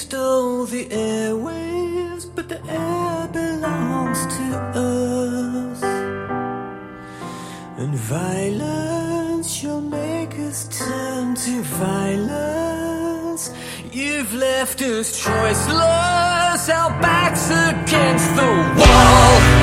stole the airwaves, but the air belongs to us. And violence shall make us turn to violence. You've left us choiceless, our backs against the wall.